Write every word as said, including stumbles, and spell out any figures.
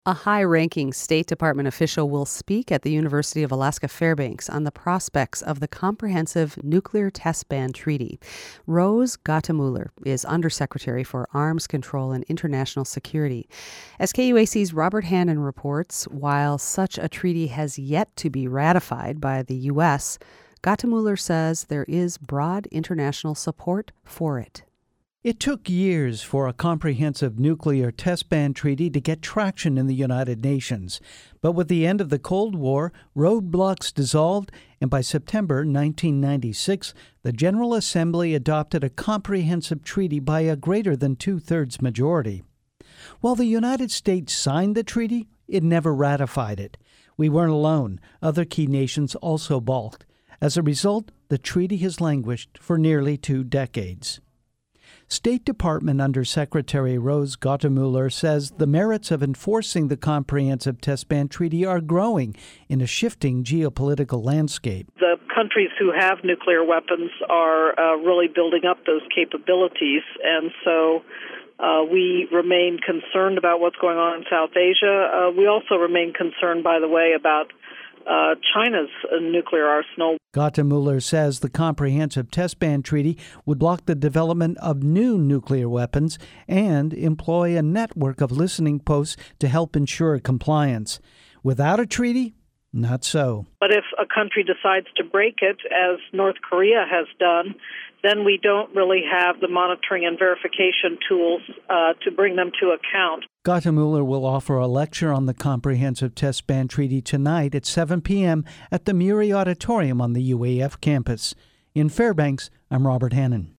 A high-ranking State Department official will speak at the University of Alaska Fairbanks on the prospects of the Comprehensive Nuclear Test Ban Treaty. Rose Gottemoeller is Undersecretary for Arms Control and International Security. As K U A C's Robert Hannon reports, while such a treaty has yet to be ratified by the U S, Gottemoeller says there is broad international support for it. It took years for a comprehensive nuclear test ban treaty to get traction in the United Nations. But with the end of the Cold War, roadblocks dissolved, and by September nineteen ninety-six, the General Assembly adopted a comprehensive treaty by a greater than two-thirds majority. While the United States signed the treaty, it never ratified it. We weren't alone. Other key nations also balked. As a result, the treaty has languished for nearly two decades. State Department Undersecretary Rose Gottemoeller says the merits of enforcing the Comprehensive Test Ban Treaty are growing in a shifting geopolitical landscape. The countries who have nuclear weapons are uh, really building up those capabilities, and so uh, we remain concerned about what's going on in South Asia. Uh, we also remain concerned, by the way, about Uh, China's uh, nuclear arsenal. Gottemoeller says the Comprehensive Test Ban Treaty would block the development of new nuclear weapons and employ a network of listening posts to help ensure compliance. Without a treaty, not so. But if a country decides to break it, as North Korea has done, then we don't really have the monitoring and verification tools uh, to bring them to account. Gottemoeller will offer a lecture on the Comprehensive Test Ban Treaty tonight at seven p.m. at the Muri Auditorium on the U A F campus. In Fairbanks, I'm Robert Hannon.